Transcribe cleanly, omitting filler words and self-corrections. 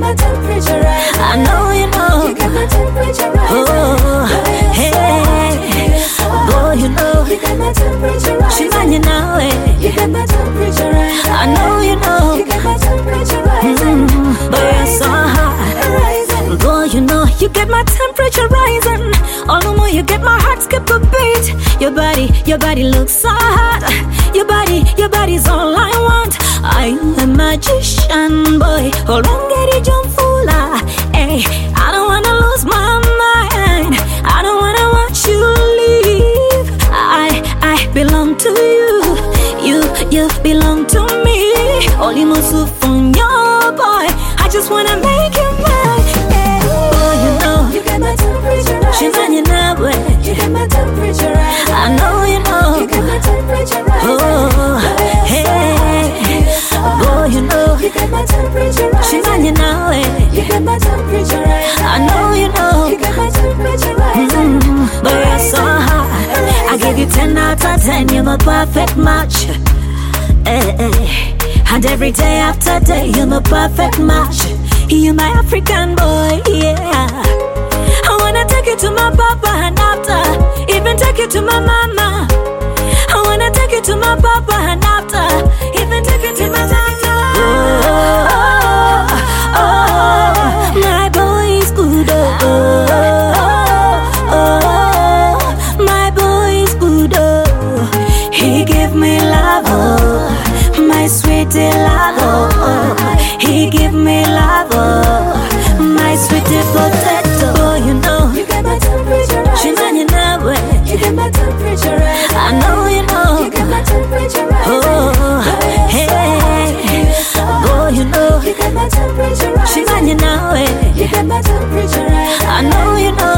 my temperature rising. I know you know. You got my temperature rising. Oh, hey, boy, you know. You got my temperature rising. Shimanye nawe. You got my temperature rising. I know you know. You got my temperature rising. But you're so hot. Rising. Boy, you know you get my temperature rising. All the more you get my heart skip a beat. Your body looks so hot. Your body's all I want. I'm a magician, boy. Hold on, get it, jump full. Hey, I don't wanna lose my mind. I don't wanna watch you leave. I belong to you. You belong to me. Only musu from your boy. I just wanna make you mine. Yeah. Boy, you know. You got my temperature rising. Shimanye nawe. You got my temperature rising. I know you know. You got my temperature rising. Oh, hey, boy, you know. You got my temperature rising. Shimanye nawe. You got my temperature rising. I know you know. You got my temperature rising. But you're so hot. I give you 10 out of 10. You're my perfect match. And every day after day, you're my perfect match. You're my African boy, yeah. I wanna take you to my papa and after, even take you to my mama. I wanna take you to my papa and after, even take you to my tata. Oh, my boy is good. My boy is good. He give me love, my sweetie love. He give me love, my sweetie potato. Boy, you know. You got my temperature rising. Shimanye nawe. You got my temperature rising. I know you know. You got my temperature rising. Oh, hey, boy, you know. You got my temperature rising. Shimanye nawe. You got my temperature rising. I know you know.